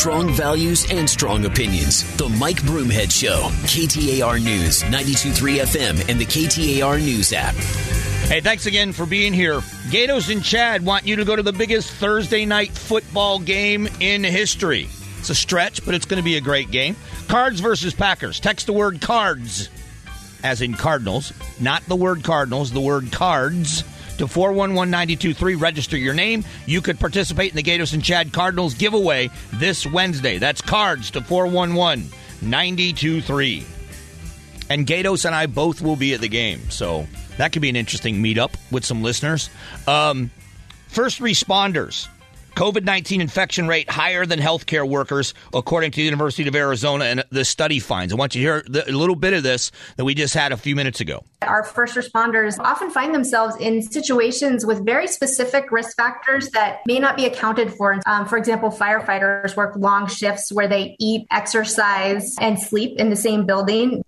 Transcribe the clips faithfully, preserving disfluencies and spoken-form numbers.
Strong values and strong opinions. The Mike Broomhead Show. K T A R News, ninety-two point three F M, and the K T A R News app. Hey, thanks again for being here. Gatos and Chad want you to go to the biggest Thursday night football game in history. It's a stretch, but it's going to be a great game. Cards versus Packers. Text the word cards, as in Cardinals. Not the word Cardinals, the word cards, to four one one, nine two three. Register your name. You could participate in the Gatos and Chad Cardinals giveaway this Wednesday. That's cards to four one one, nine two three. And Gatos and I both will be at the game, so that could be an interesting meetup with some listeners. Um, first responders. COVID nineteen infection rate higher than healthcare workers, according to the University of Arizona, and the study finds. I want you to hear the, a little bit of this that we just had a few minutes ago. Our first responders often find themselves in situations with very specific risk factors that may not be accounted for. Um, for example, firefighters work long shifts where they eat, exercise, and sleep in the same building.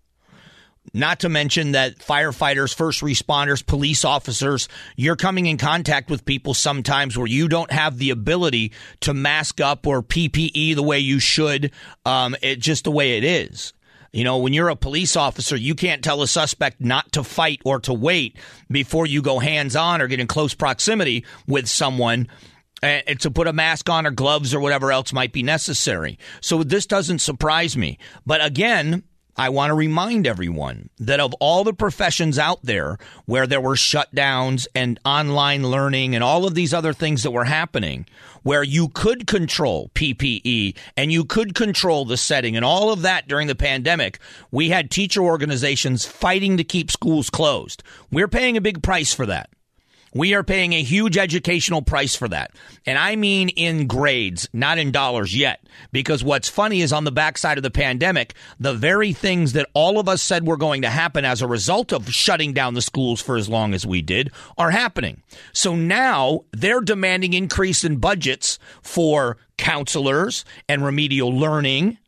Not to mention that firefighters, first responders, police officers, you're coming in contact with people sometimes where you don't have the ability to mask up or P P E the way you should, um, it, just the way it is. You know, when you're a police officer, you can't tell a suspect not to fight or to wait before you go hands-on or get in close proximity with someone and to put a mask on or gloves or whatever else might be necessary. So this doesn't surprise me. But again, I want to remind everyone that of all the professions out there where there were shutdowns and online learning and all of these other things that were happening, where you could control P P E and you could control the setting and all of that during the pandemic, we had teacher organizations fighting to keep schools closed. We're paying a big price for that. We are paying a huge educational price for that. And I mean in grades, not in dollars yet. Because what's funny is on the backside of the pandemic, the very things that all of us said were going to happen as a result of shutting down the schools for as long as we did are happening. So now they're demanding increase in budgets for counselors and remedial learning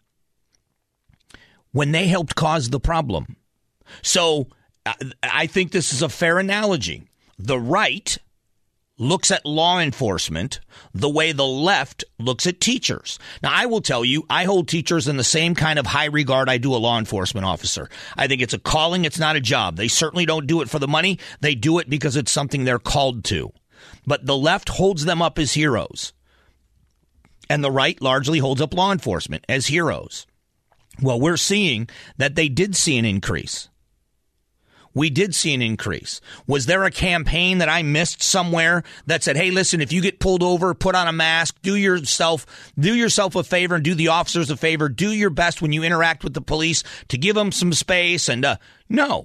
when they helped cause the problem. So I think this is a fair analogy. The right looks at law enforcement the way the left looks at teachers. Now, I will tell you, I hold teachers in the same kind of high regard I do a law enforcement officer. I think it's a calling. It's not a job. They certainly don't do it for the money. They do it because it's something they're called to. But the left holds them up as heroes. And the right largely holds up law enforcement as heroes. Well, we're seeing that they did see an increase. We did see an increase. Was there a campaign that I missed somewhere that said, hey, listen, if you get pulled over, put on a mask, do yourself, do yourself a favor and do the officers a favor. Do your best when you interact with the police to give them some space. And uh, no.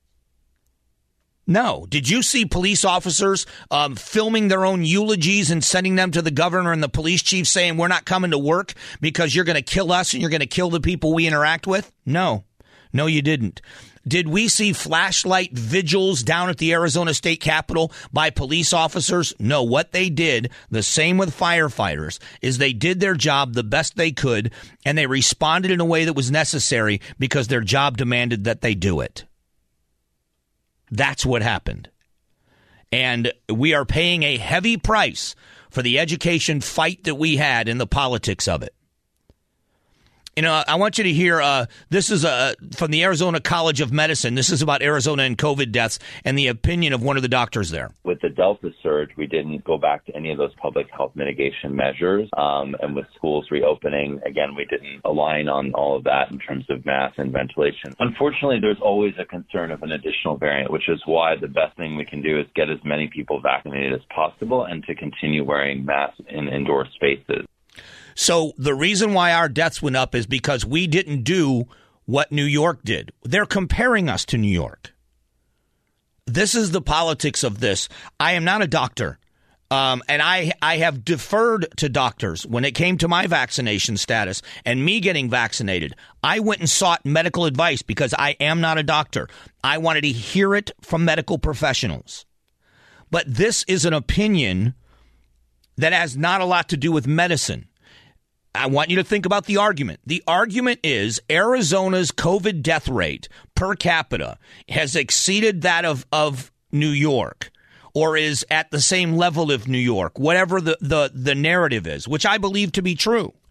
No. Did you see police officers um, filming their own eulogies and sending them to the governor and the police chief saying we're not coming to work because you're going to kill us and you're going to kill the people we interact with? No. No, you didn't. Did we see flashlight vigils down at the Arizona State Capitol by police officers? No, what they did, the same with firefighters, is they did their job the best they could, and they responded in a way that was necessary because their job demanded that they do it. That's what happened. And we are paying a heavy price for the education fight that we had in the politics of it. You know, I want you to hear, uh, this is uh, from the Arizona College of Medicine. This is about Arizona and COVID deaths and the opinion of one of the doctors there. With the Delta surge, we didn't go back to any of those public health mitigation measures. Um, and with schools reopening, again, we didn't align on all of that in terms of masks and ventilation. Unfortunately, there's always a concern of an additional variant, which is why the best thing we can do is get as many people vaccinated as possible and to continue wearing masks in indoor spaces. So the reason why our deaths went up is because we didn't do what New York did. They're comparing us to New York. This is the politics of this. I am not a doctor, um, and I, I have deferred to doctors when it came to my vaccination status and me getting vaccinated. I went and sought medical advice because I am not a doctor. I wanted to hear it from medical professionals. But this is an opinion that has not a lot to do with medicine. I want you to think about the argument. The argument is Arizona's COVID death rate per capita has exceeded that of, of New York or is at the same level of New York, whatever the, the, the narrative is, which I believe to be true.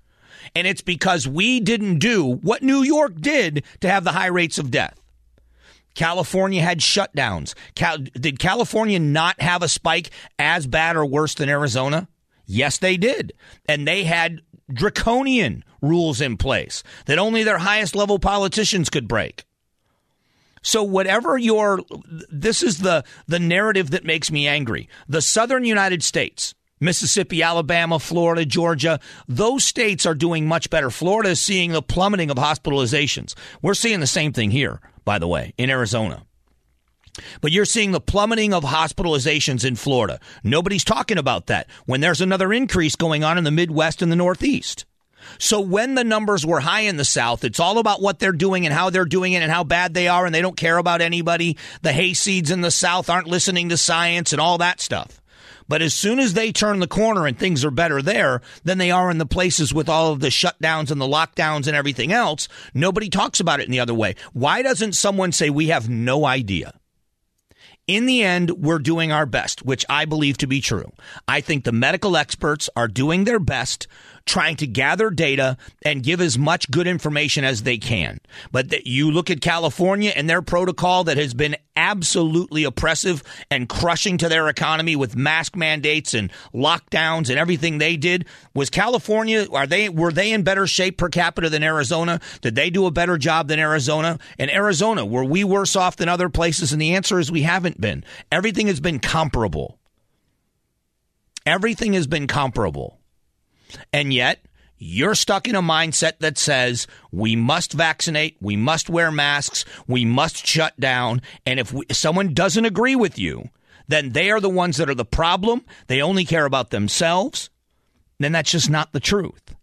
And it's because we didn't do what New York did to have the high rates of death. California had shutdowns. Cal- did California not have a spike as bad or worse than Arizona? Yes, they did. And they had draconian rules in place that only their highest level politicians could break. So whatever your, this is the, the narrative that makes me angry. The southern United States, Mississippi, Alabama, Florida, Georgia, those states are doing much better. Florida is seeing the plummeting of hospitalizations. We're seeing the same thing here, by the way, in Arizona. But you're seeing the plummeting of hospitalizations in Florida. Nobody's talking about that when there's another increase going on in the Midwest and the Northeast. So when the numbers were high in the South, it's all about what they're doing and how they're doing it and how bad they are, and they don't care about anybody. The hayseeds in the South aren't listening to science and all that stuff. But as soon as they turn the corner and things are better there than they are in the places with all of the shutdowns and the lockdowns and everything else, nobody talks about it in the other way. Why doesn't someone say we have no idea? In the end, we're doing our best, which I believe to be true. I think the medical experts are doing their best, trying to gather data and give as much good information as they can. But that you look at California and their protocol that has been absolutely oppressive and crushing to their economy with mask mandates and lockdowns and everything they did. Was California, are they, were they in better shape per capita than Arizona? Did they do a better job than Arizona? And Arizona, were we worse off than other places? And the answer is we haven't been. Everything has been comparable. Everything has been comparable. And yet, you're stuck in a mindset that says we must vaccinate, we must wear masks, we must shut down. And if we, someone doesn't agree with you, then they are the ones that are the problem. They only care about themselves. Then that's just not the truth.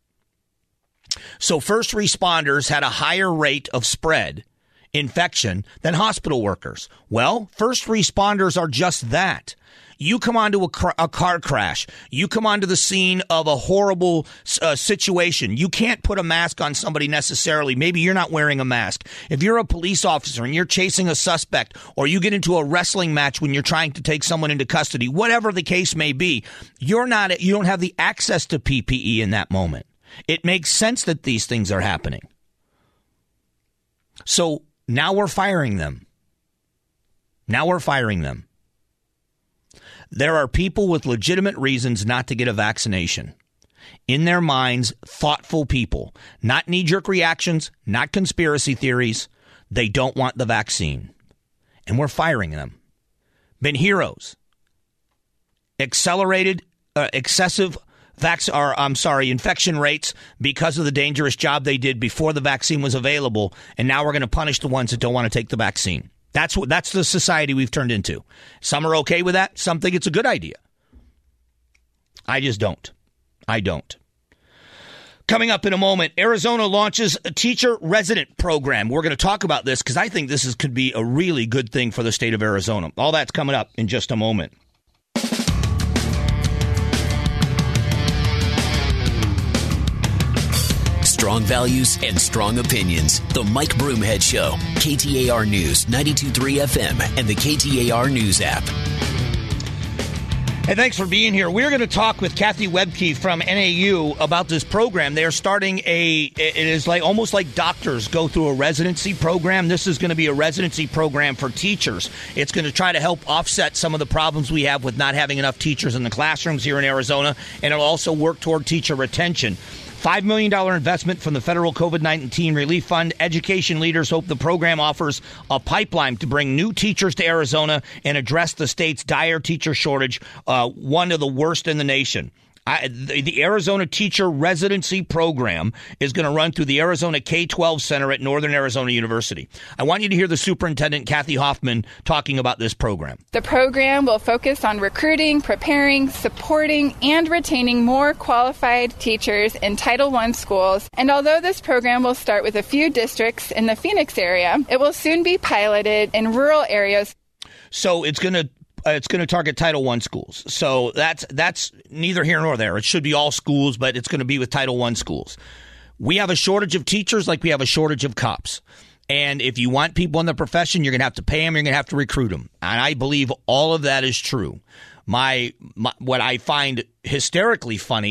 So first responders had a higher rate of spread infection than hospital workers. Well, first responders are just that. You come onto a, car, a car crash. You come onto the scene of a horrible uh, situation. You can't put a mask on somebody necessarily. Maybe you're not wearing a mask. If you're a police officer and you're chasing a suspect, or you get into a wrestling match when you're trying to take someone into custody, whatever the case may be, you're not, you don't have the access to P P E in that moment. It makes sense that these things are happening. So now we're firing them. Now we're firing them. There are people with legitimate reasons not to get a vaccination. In their minds, thoughtful people, not knee-jerk reactions, not conspiracy theories. They don't want the vaccine. And we're firing them. Been heroes. Accelerated, uh, excessive vac- or, I'm sorry, infection rates because of the dangerous job they did before the vaccine was available. And now we're going to punish the ones that don't want to take the vaccine. That's what that's the society we've turned into. Some are okay with that. Some think it's a good idea. I just don't. I don't. Coming up in a moment, Arizona launches a teacher resident program. We're going to talk about this because I think this is, could be a really good thing for the state of Arizona. All that's coming up in just a moment. Strong values and strong opinions. The Mike Broomhead Show. K T A R News, ninety-two point three F M, and the K T A R News app. Hey, thanks for being here. We're going to talk with Kathy Webke from N A U about this program. They are starting a, it is like almost like doctors go through a residency program. This is going to be a residency program for teachers. It's going to try to help offset some of the problems we have with not having enough teachers in the classrooms here in Arizona, and it'll also work toward teacher retention. five million dollars investment from the federal COVID nineteen relief fund. Education leaders hope the program offers a pipeline to bring new teachers to Arizona and address the state's dire teacher shortage, uh, one of the worst in the nation. I, the, the Arizona Teacher Residency Program is going to run through the Arizona K twelve Center at Northern Arizona University. I want you to hear the superintendent, Kathy Hoffman, talking about this program. The program will focus on recruiting, preparing, supporting, and retaining more qualified teachers in Title one schools. And although this program will start with a few districts in the Phoenix area, it will soon be piloted in rural areas. So it's going to Uh, it's going to target Title one schools. So that's that's neither here nor there. It should be all schools, but it's going to be with Title one schools. We have a shortage of teachers like we have a shortage of cops. And if you want people in the profession, you're going to have to pay them. You're going to have to recruit them. And I believe all of that is true. My, my what I find hysterically funny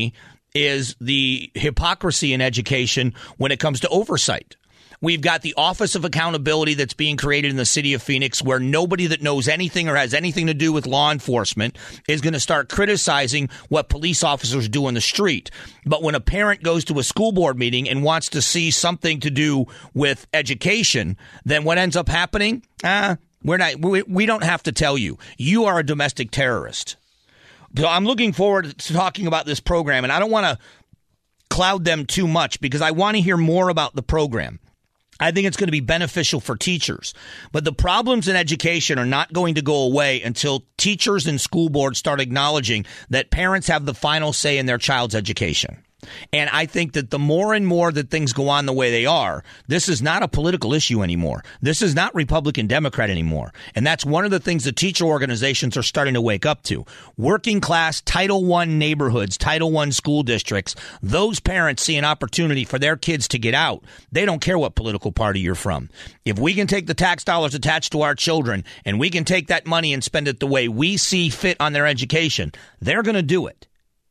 is the hypocrisy in education when it comes to oversight. We've got the Office of Accountability that's being created in the city of Phoenix, where nobody that knows anything or has anything to do with law enforcement is going to start criticizing what police officers do in the street. But when a parent goes to a school board meeting and wants to see something to do with education, then what ends up happening? Ah, we're not. We, we don't have to tell you. You are a domestic terrorist. So I'm looking forward to talking about this program, and I don't want to cloud them too much because I want to hear more about the program. I think it's going to be beneficial for teachers. But the problems in education are not going to go away until teachers and school boards start acknowledging that parents have the final say in their child's education. And I think that the more and more that things go on the way they are, this is not a political issue anymore. This is not Republican Democrat anymore. And that's one of the things the teacher organizations are starting to wake up to. Working class Title One neighborhoods, Title One school districts, those parents see an opportunity for their kids to get out. They don't care what political party you're from. If we can take the tax dollars attached to our children and we can take that money and spend it the way we see fit on their education, they're going to do it.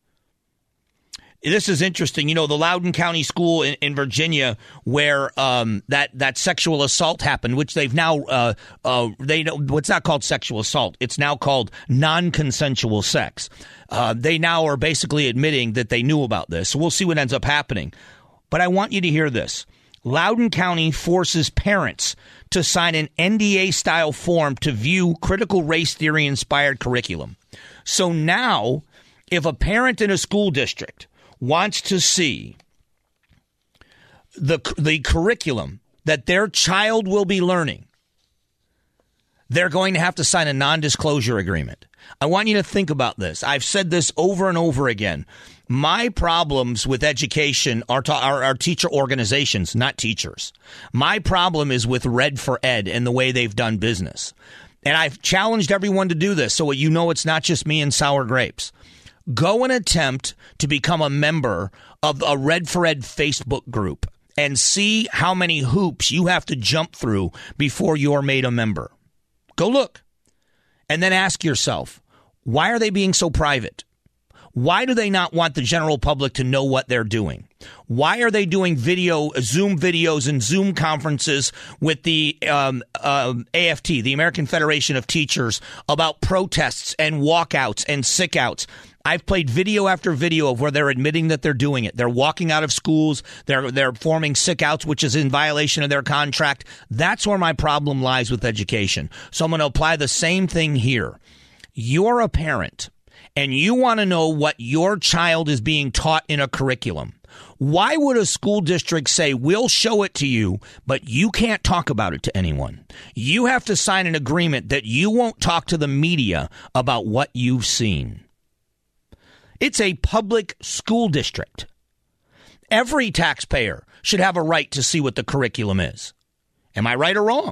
This is interesting. You know, the Loudoun County School in, in Virginia, where um, that that sexual assault happened, which they've now uh, uh, they know what's not called sexual assault. It's now called non-consensual sex. Uh, they now are basically admitting that they knew about this. So we'll see what ends up happening. But I want you to hear this. Loudoun County forces parents to sign an N D A-style form to view critical race theory-inspired curriculum. So now, if a parent in a school district wants to see the the curriculum that their child will be learning, they're going to have to sign a non-disclosure agreement. I want you to think about this. I've said this over and over again. My problems with education are, to, are, are teacher organizations, not teachers. My problem is with Red for Ed and the way they've done business. And I've challenged everyone to do this so you know it's not just me and sour grapes. Go and attempt to become a member of a Red for Ed Facebook group and see how many hoops you have to jump through before you're made a member. Go look. And then ask yourself, why are they being so private? Why do they not want the general public to know what they're doing? Why are they doing video, Zoom videos and Zoom conferences with the um, uh, A F T, the American Federation of Teachers, about protests and walkouts and sickouts? I've played video after video of where they're admitting that they're doing it. They're walking out of schools. They're they're forming sickouts, which is in violation of their contract. That's where my problem lies with education. So I'm going to apply the same thing here. You're a parent, and you want to know what your child is being taught in a curriculum. Why would a school district say, we'll show it to you, but you can't talk about it to anyone? You have to sign an agreement that you won't talk to the media about what you've seen. It's a public school district. Every taxpayer should have a right to see what the curriculum is. Am I right or wrong?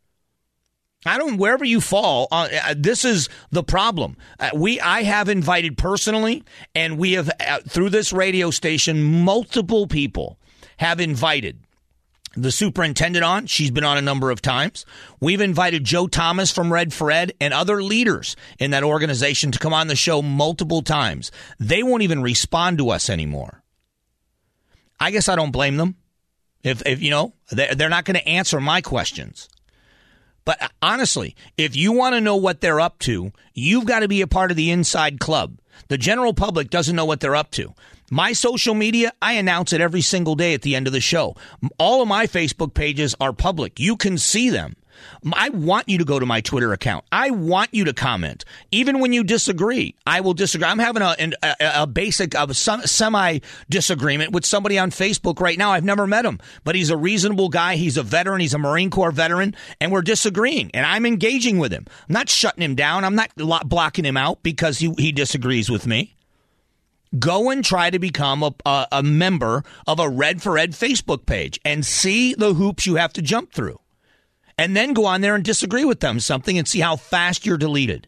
I don't, wherever you fall, uh, this is the problem. Uh, we, I have invited personally, and we have, uh, through this radio station, multiple people have invited the superintendent on. She's been on a number of times. We've invited Joe Thomas from Red for Ed and other leaders in that organization to come on the show multiple times. They won't even respond to us anymore. I guess I don't blame them. If, if you know, they're, they're not going to answer my questions. But honestly, if you want to know what they're up to, you've got to be a part of the inside club. The general public doesn't know what they're up to. My social media, I announce it every single day at the end of the show. All of my Facebook pages are public. You can see them. I want you to go to my Twitter account. I want you to comment. Even when you disagree, I will disagree. I'm having a, a, a basic, a semi-disagreement with somebody on Facebook right now. I've never met him, but he's a reasonable guy. He's a veteran. He's a Marine Corps veteran, and we're disagreeing, and I'm engaging with him. I'm not shutting him down. I'm not blocking him out because he, he disagrees with me. Go and try to become a, a, a member of a Red for Ed Facebook page and see the hoops you have to jump through. And then go on there and disagree with them something and see how fast you're deleted.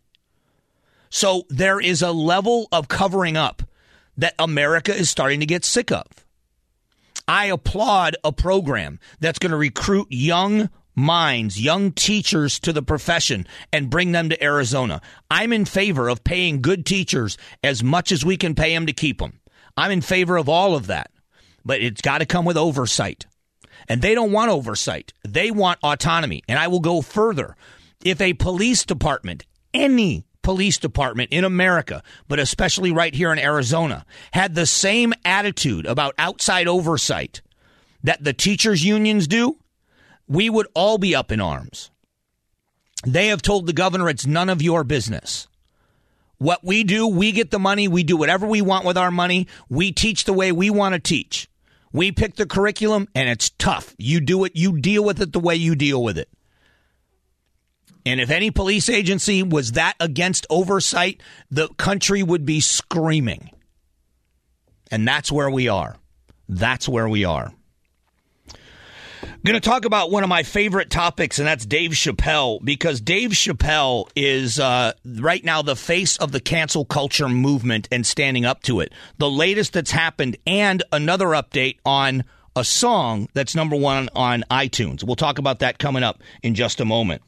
So there is a level of covering up that America is starting to get sick of. I applaud a program that's going to recruit young minds, young teachers to the profession and bring them to Arizona. I'm in favor of paying good teachers as much as we can pay them to keep them. I'm in favor of all of that. But it's got to come with oversight. And they don't want oversight. They want autonomy. And I will go further. If a police department, any police department in America, but especially right here in Arizona, had the same attitude about outside oversight that the teachers' unions do, we would all be up in arms. They have told the governor it's none of your business. What we do, we get the money. We do whatever we want with our money. We teach the way we want to teach. We pick the curriculum, and it's tough. You do it. You deal with it the way you deal with it. And if any police agency was that against oversight, the country would be screaming. And that's where we are. That's where we are. I'm going to talk about one of my favorite topics, and that's Dave Chappelle, because Dave Chappelle is uh, right now the face of the cancel culture movement and standing up to it. The latest that's happened, and another update on a song that's number one on iTunes. We'll talk about that coming up in just a moment.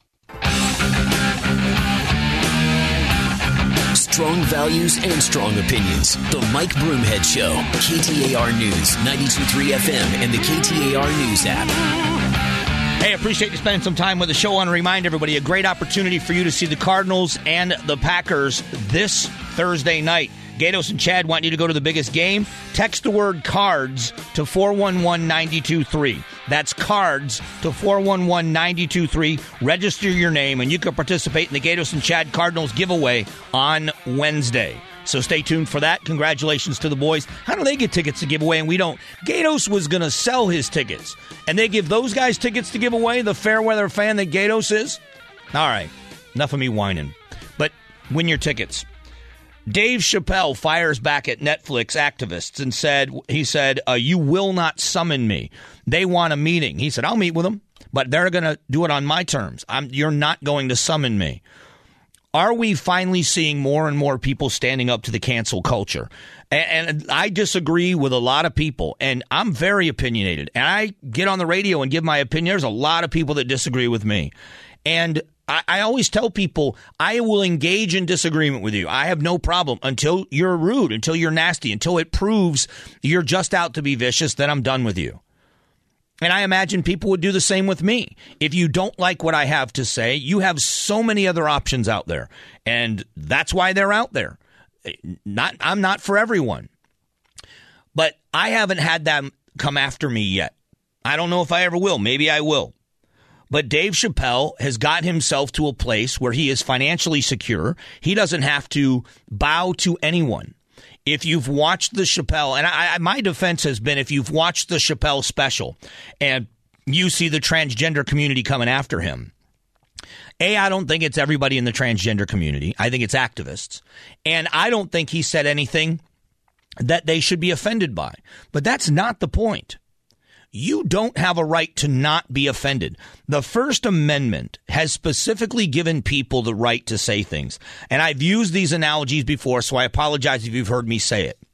Strong values and strong opinions. The Mike Broomhead Show. K T A R News, ninety-two point three F M, and the K T A R News app. Hey, appreciate you spending some time with the show. I want to remind everybody, a great opportunity for you to see the Cardinals and the Packers this Thursday night. Gatos and Chad want you to go to the biggest game. Text the word CARDS to four one one, nine two three. That's CARDS to four one one, nine two three. Register your name, and you can participate in the Gatos and Chad Cardinals giveaway on Wednesday. So stay tuned for that. Congratulations to the boys. How do they get tickets to give away and we don't? Gatos was going to sell his tickets, and they give those guys tickets to give away, the fair-weather fan that Gatos is? All right, enough of me whining. But win your tickets. Dave Chappelle fires back at Netflix activists and said, he said, uh, you will not summon me. They want a meeting. He said, I'll meet with them, but they're going to do it on my terms. I'm, you're not going to summon me. Are we finally seeing more and more people standing up to the cancel culture? And, and I disagree with a lot of people, and I'm very opinionated. And I get on the radio and give my opinion. There's a lot of people that disagree with me. And I, I always tell people, I will engage in disagreement with you. I have no problem until you're rude, until you're nasty, until it proves you're just out to be vicious, then I'm done with you. And I imagine people would do the same with me. If you don't like what I have to say, you have so many other options out there. And that's why they're out there. Not, I'm not for everyone. But I haven't had them come after me yet. I don't know if I ever will. Maybe I will. But Dave Chappelle has got himself to a place where he is financially secure. He doesn't have to bow to anyone. If you've watched the Chappelle, and I, my defense has been, if you've watched the Chappelle special and you see the transgender community coming after him, A, I don't think it's everybody in the transgender community. I think it's activists. And I don't think he said anything that they should be offended by. But that's not the point. You don't have a right to not be offended. The First Amendment has specifically given people the right to say things. And I've used these analogies before, so I apologize if you've heard me say it.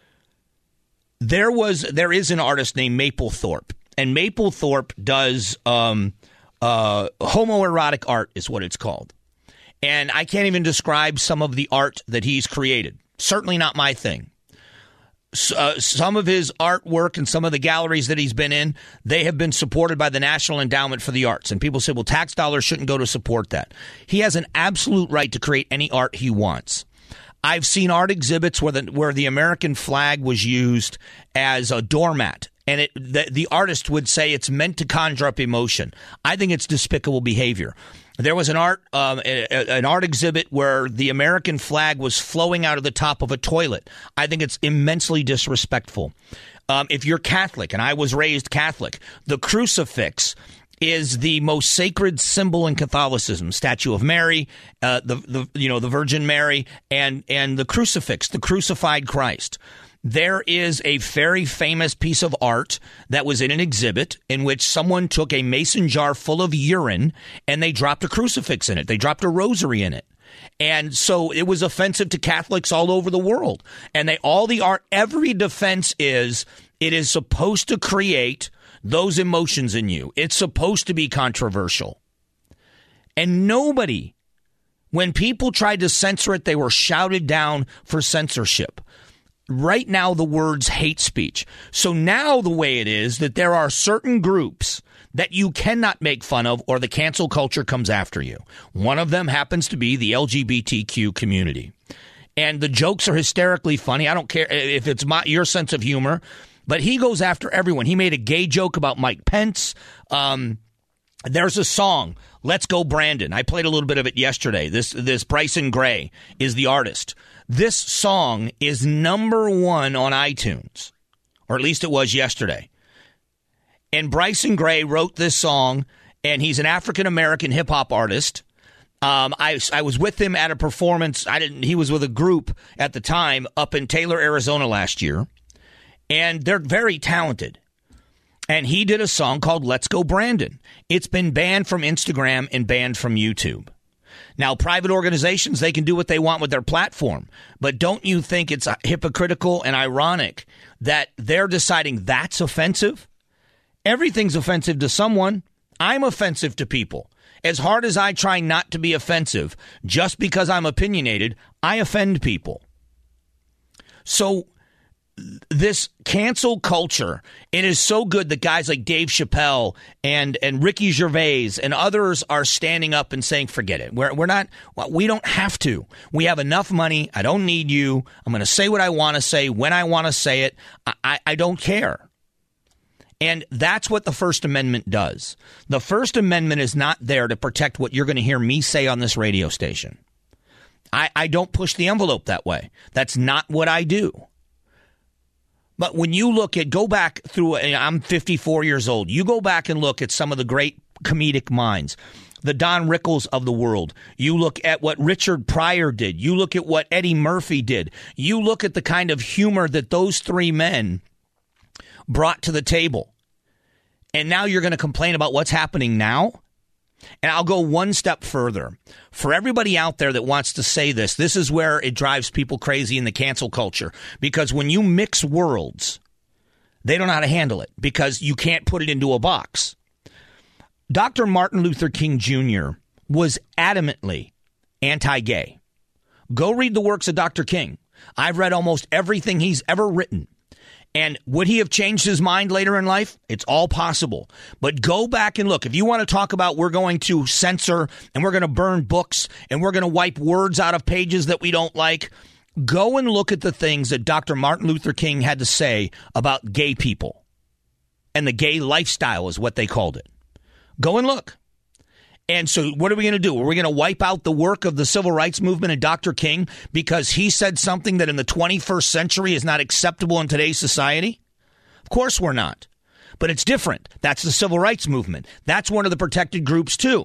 There was, there is an artist named Mapplethorpe, and Mapplethorpe does um, uh, homoerotic art is what it's called. And I can't even describe some of the art that he's created. Certainly not my thing. Uh, some of his artwork and some of the galleries that he's been in, they have been supported by the National Endowment for the Arts. And people say, well, tax dollars shouldn't go to support that. He has an absolute right to create any art he wants. I've seen art exhibits where the, where the American flag was used as a doormat. And it, the, the artist would say it's meant to conjure up emotion. I think it's despicable behavior. There was an art um, a, an art exhibit where the American flag was flowing out of the top of a toilet. I think it's immensely disrespectful. Um, if you're Catholic, and I was raised Catholic, the crucifix is the most sacred symbol in Catholicism. Statue of Mary, uh, the the you know the Virgin Mary, and and the crucifix, the crucified Christ. There is a very famous piece of art that was in an exhibit in which someone took a mason jar full of urine and they dropped a crucifix in it. They dropped a rosary in it. And so it was offensive to Catholics all over the world. And they all the art, every defense is it is supposed to create those emotions in you. It's supposed to be controversial. And nobody, when people tried to censor it, they were shouted down for censorship. right now the word's hate speech. So now the way it is that there are certain groups that you cannot make fun of or the cancel culture comes after you. One of them happens to be the L G B T Q community. And the jokes are hysterically funny. I don't care if it's my, your sense of humor, but he goes after everyone. He made a gay joke about Mike Pence. Um, there's a song, Let's Go Brandon. I played a little bit of it yesterday. This, this Bryson Gray is the artist. This song is number one on iTunes, or at least it was yesterday. And Bryson Gray wrote this song, and he's an African-American hip-hop artist. Um, I, I was with him at a performance. I didn't. He was with a group at the time up in Taylor, Arizona last year, and they're very talented. And he did a song called Let's Go Brandon. It's been banned from Instagram and banned from YouTube. Now, private organizations, they can do what they want with their platform, but don't you think it's hypocritical and ironic that they're deciding that's offensive? Everything's offensive to someone. I'm offensive to people. As hard as I try not to be offensive, just because I'm opinionated, I offend people. So this cancel culture, it is so good that guys like Dave Chappelle and, and Ricky Gervais and others are standing up and saying, forget it. We're, we're not, we don't have to. We have enough money. I don't need you. I'm going to say what I want to say when I want to say it. I, I, I don't care. And that's what the First Amendment does. The First Amendment is not there to protect what you're going to hear me say on this radio station. I, I don't push the envelope that way. That's not what I do. But when you look at, go back through, I'm fifty-four years old. You go back and look at some of the great comedic minds, the Don Rickles of the world. You look at what Richard Pryor did. You look at what Eddie Murphy did. You look at the kind of humor that those three men brought to the table. And now you're going to complain about what's happening now? And I'll go one step further. For everybody out there that wants to say this, this is where it drives people crazy in the cancel culture. Because when you mix worlds, they don't know how to handle it because you can't put it into a box. Doctor Martin Luther King Junior was adamantly anti-gay. Go read the works of Doctor King. I've read almost everything he's ever written. And would he have changed his mind later in life? It's all possible. But go back and look. If you want to talk about we're going to censor and we're going to burn books and we're going to wipe words out of pages that we don't like, go and look at the things that Doctor Martin Luther King had to say about gay people. And the gay lifestyle is what they called it. Go and look. And so what are we going to do? Are we going to wipe out the work of the civil rights movement and Doctor King because he said something that in the twenty-first century is not acceptable in today's society? Of course we're not. But it's different. That's the civil rights movement. That's one of the protected groups too.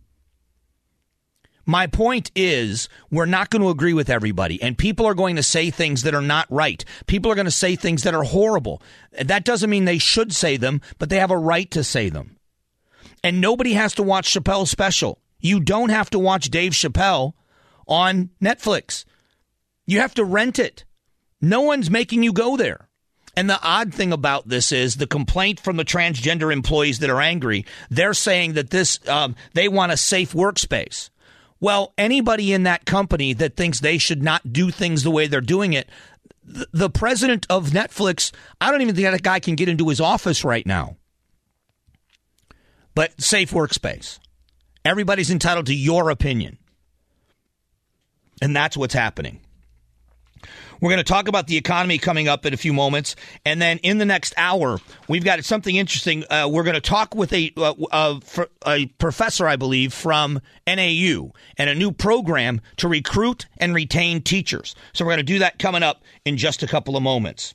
My point is we're not going to agree with everybody, and people are going to say things that are not right. People are going to say things that are horrible. That doesn't mean they should say them, but they have a right to say them. And nobody has to watch Chappelle's special. You don't have to watch Dave Chappelle on Netflix. You have to rent it. No one's making you go there. And the odd thing about this is the complaint from the transgender employees that are angry. They're saying that this um, they want a safe workspace. Well, anybody in that company that thinks they should not do things the way they're doing it, th- the president of Netflix, I don't even think that guy can get into his office right now. But safe workspace. Everybody's entitled to your opinion. And that's what's happening. We're going to talk about the economy coming up in a few moments. And then in the next hour, we've got something interesting. Uh, we're going to talk with a, uh, uh, a professor, I believe, from N A U and a new program to recruit and retain teachers. So we're going to do that coming up in just a couple of moments.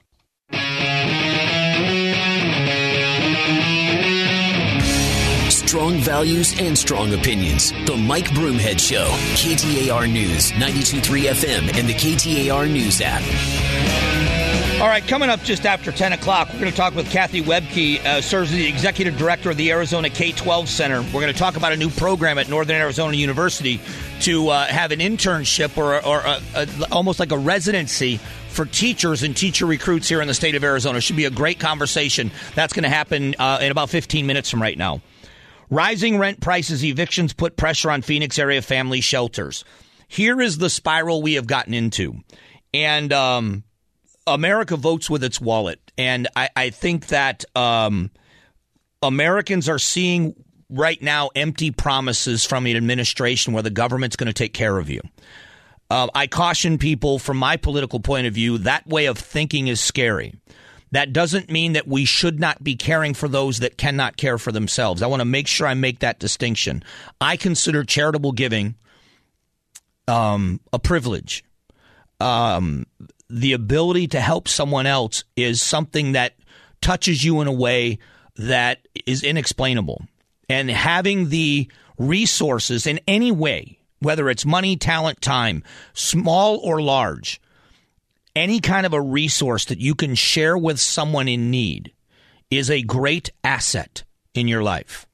Strong values and strong opinions. The Mike Broomhead Show. K T A R News, ninety-two point three F M, and the K T A R News app. All right, coming up just after ten o'clock, we're going to talk with Kathy Webke, uh, serves as the executive director of the Arizona K twelve Center. We're going to talk about a new program at Northern Arizona University to uh, have an internship or, or a, a, almost like a residency for teachers and teacher recruits here in the state of Arizona. Should be a great conversation. That's going to happen uh, in about fifteen minutes from right now. Rising rent prices, evictions put pressure on Phoenix area family shelters. Here is the spiral we have gotten into. And um, America votes with its wallet. And I, I think that um, Americans are seeing right now empty promises from an administration where the government's going to take care of you. Uh, I caution people from my political point of view, that way of thinking is scary. That doesn't mean that we should not be caring for those that cannot care for themselves. I want to make sure I make that distinction. I consider charitable giving um, a privilege. Um, the ability to help someone else is something that touches you in a way that is inexplainable. And having the resources in any way, whether it's money, talent, time, small or large, any kind of a resource that you can share with someone in need is a great asset in your life.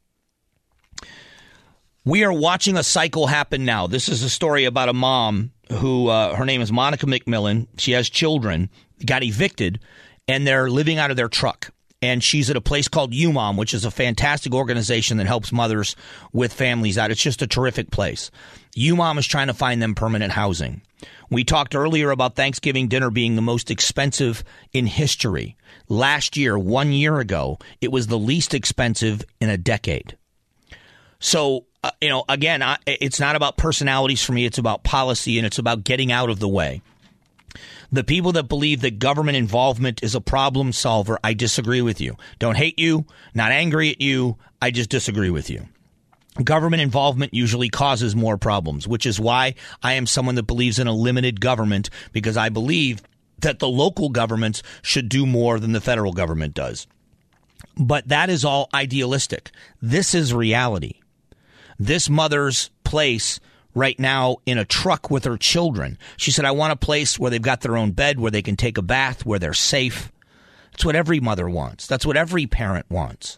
We are watching a cycle happen now. This is a story about a mom who, uh, her name is Monica McMillan. She has children, got evicted, and they're living out of their truck. And she's at a place called U Mom, which is a fantastic organization that helps mothers with families out. It's just a terrific place. U Mom is trying to find them permanent housing. We talked earlier about Thanksgiving dinner being the most expensive in history. Last year, one year ago, it was the least expensive in a decade. So, uh, you know, again, I, it's not about personalities for me. It's about policy, and it's about getting out of the way. The people that believe that government involvement is a problem solver, I disagree with you. Don't hate you, not angry at you. I just disagree with you. Government involvement usually causes more problems, which is why I am someone that believes in a limited government, because I believe that the local governments should do more than the federal government does. But that is all idealistic. This is reality. This mother's place right now in a truck with her children. She said, I want a place where they've got their own bed, where they can take a bath, where they're safe. That's what every mother wants. That's what every parent wants.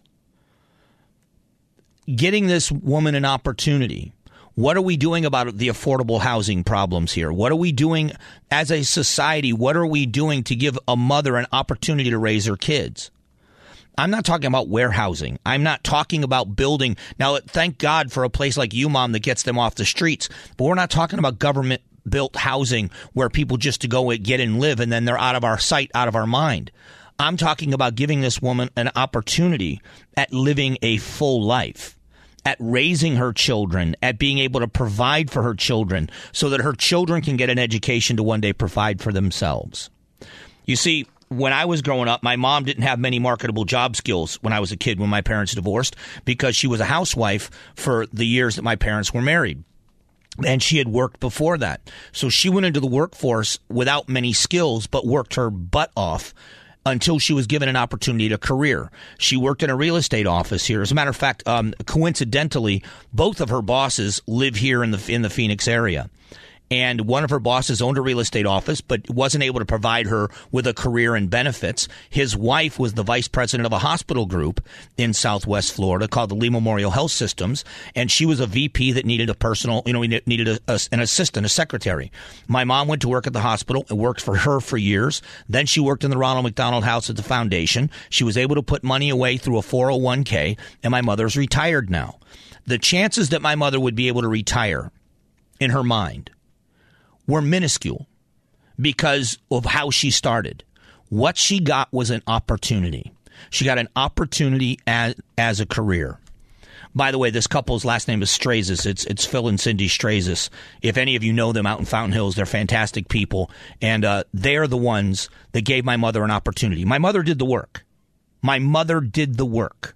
Getting this woman an opportunity. What are we doing about the affordable housing problems here? What are we doing as a society? What are we doing to give a mother an opportunity to raise her kids? I'm not talking about warehousing. I'm not talking about building. Now, thank God for a place like U Mom that gets them off the streets. But we're not talking about government-built housing where people just to go and get and live and then they're out of our sight, out of our mind. I'm talking about giving this woman an opportunity at living a full life, at raising her children, at being able to provide for her children so that her children can get an education to one day provide for themselves. You see, when I was growing up, my mom didn't have many marketable job skills when I was a kid, when my parents divorced, because she was a housewife for the years that my parents were married. And she had worked before that. So she went into the workforce without many skills, but worked her butt off until she was given an opportunity to career. She worked in a real estate office here. As a matter of fact, um, coincidentally, both of her bosses live here in the in the Phoenix area. And one of her bosses owned a real estate office, but wasn't able to provide her with a career and benefits. His wife was the vice president of a hospital group in Southwest Florida called the Lee Memorial Health Systems. And she was a V P that needed a personal, you know, needed a, a, an assistant, a secretary. My mom went to work at the hospital and worked for her for years. Then she worked in the Ronald McDonald House at the foundation. She was able to put money away through a four oh one k, and my mother's retired now. The chances that my mother would be able to retire, in her mind, were minuscule because of how she started. What she got was an opportunity. She got an opportunity as, as a career. By the way, this couple's last name is Strazis. It's it's Phil and Cindy Strazis. If any of you know them out in Fountain Hills, they're fantastic people. And uh, they're the ones that gave my mother an opportunity. My mother did the work. My mother did the work.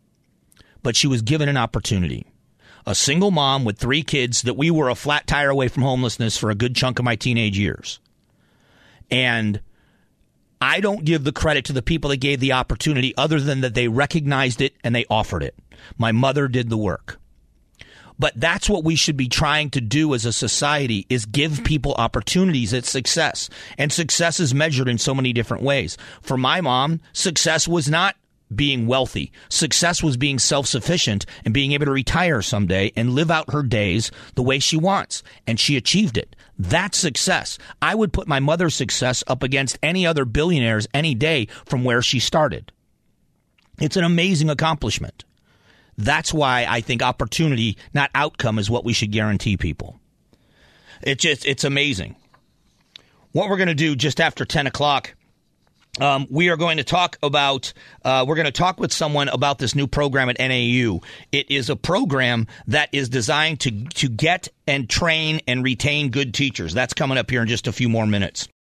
But she was given an opportunity. A single mom with three kids that we were a flat tire away from homelessness for a good chunk of my teenage years. And I don't give the credit to the people that gave the opportunity other than that they recognized it and they offered it. My mother did the work. But that's what we should be trying to do as a society, is give people opportunities at success. And success is measured in so many different ways. For my mom, success was not being wealthy. Success was being self-sufficient and being able to retire someday and live out her days the way she wants. And she achieved it. That's success. I would put my mother's success up against any other billionaires any day from where she started. It's an amazing accomplishment. That's why I think opportunity, not outcome, is what we should guarantee people. It just, it's amazing. What we're going to do just after ten o'clock Um, we are going to talk about, uh, we're going to talk with someone about this new program at N A U. It is a program that is designed to, to get and train and retain good teachers. That's coming up here in just a few more minutes.